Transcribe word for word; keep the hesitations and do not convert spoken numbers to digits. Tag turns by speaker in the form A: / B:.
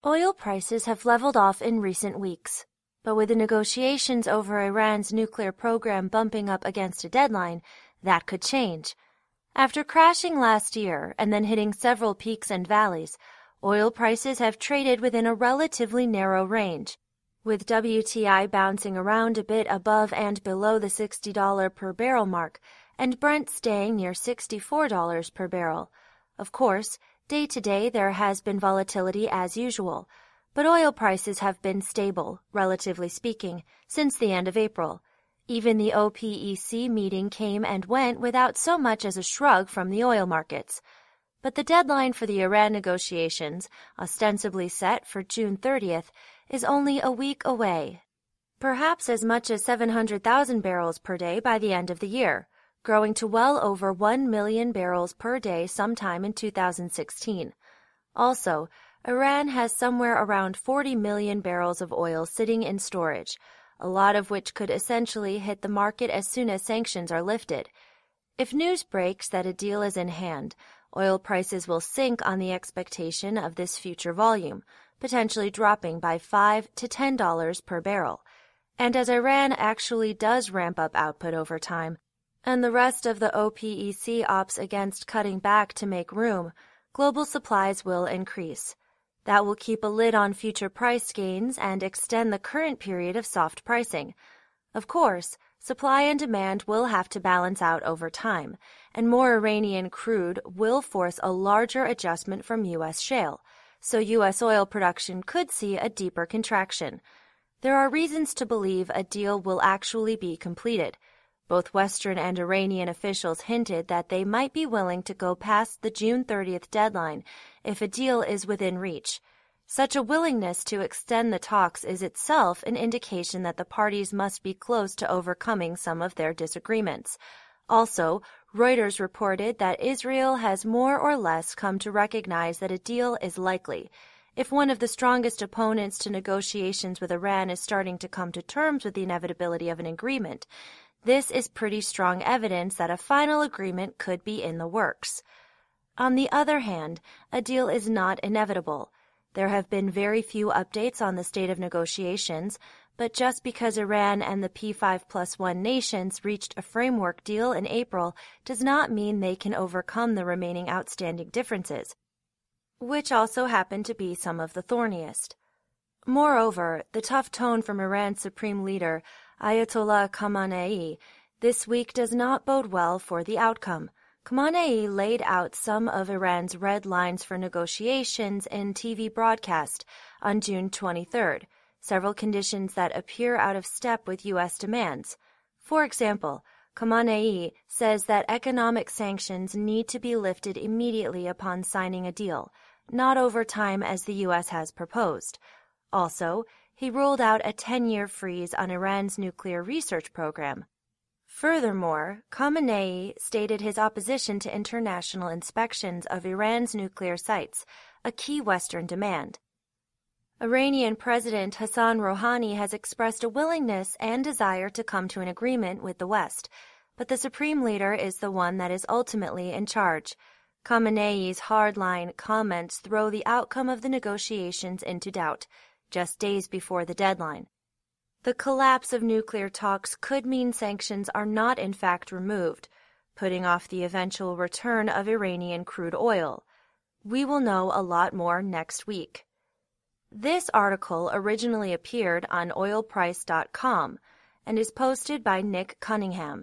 A: Oil prices have leveled off in recent weeks, but with the negotiations over Iran's nuclear program bumping up against a deadline, that could change. After crashing last year and then hitting several peaks and valleys, oil prices have traded within a relatively narrow range, with W T I bouncing around a bit above and below the sixty dollars per barrel mark, and Brent staying near sixty-four dollars per barrel. Of course, day to day there has been volatility as usual, but oil prices have been stable, relatively speaking, since the end of April. Even the O P E C meeting came and went without so much as a shrug from the oil markets. But the deadline for the Iran negotiations, ostensibly set for June thirtieth, is only a week away. Perhaps as much as seven hundred thousand barrels per day by the end of the year, growing to well over one million barrels per day sometime in two thousand sixteen. Also, Iran has somewhere around forty million barrels of oil sitting in storage, a lot of which could essentially hit the market as soon as sanctions are lifted. If news breaks that a deal is in hand, oil prices will sink on the expectation of this future volume, potentially dropping by five to ten dollars per barrel. And as Iran actually does ramp up output over time, and the rest of the O P E C opts against cutting back to make room, global supplies will increase. That will keep a lid on future price gains and extend the current period of soft pricing. Of course, supply and demand will have to balance out over time, and more Iranian crude will force a larger adjustment from U S shale, so U S oil production could see a deeper contraction. There are reasons to believe a deal will actually be completed. Both Western and Iranian officials hinted that they might be willing to go past the June thirtieth deadline if a deal is within reach. Such a willingness to extend the talks is itself an indication that the parties must be close to overcoming some of their disagreements. Also, Reuters reported that Israel has more or less come to recognize that a deal is likely. If one of the strongest opponents to negotiations with Iran is starting to come to terms with the inevitability of an agreement, this is pretty strong evidence that a final agreement could be in the works. On the other hand, a deal is not inevitable. There have been very few updates on the state of negotiations, but just because Iran and the P five plus one nations reached a framework deal in April does not mean they can overcome the remaining outstanding differences, which also happen to be some of the thorniest. Moreover, the tough tone from Iran's supreme leader, Ayatollah Khamenei, this week does not bode well for the outcome. Khamenei laid out some of Iran's red lines for negotiations in T V broadcast on June twenty-third, several conditions that appear out of step with U S demands. For example, Khamenei says that economic sanctions need to be lifted immediately upon signing a deal, not over time as the U S has proposed. Also, he ruled out a ten-year freeze on Iran's nuclear research program. Furthermore, Khamenei stated his opposition to international inspections of Iran's nuclear sites, a key Western demand. Iranian President Hassan Rouhani has expressed a willingness and desire to come to an agreement with the West, but the supreme leader is the one that is ultimately in charge. Khamenei's hardline comments throw the outcome of the negotiations into doubt, just days before the deadline. The collapse of nuclear talks could mean sanctions are not in fact removed, putting off the eventual return of Iranian crude oil. We will know a lot more next week. This article originally appeared on oil price dot com and is posted by Nick Cunningham.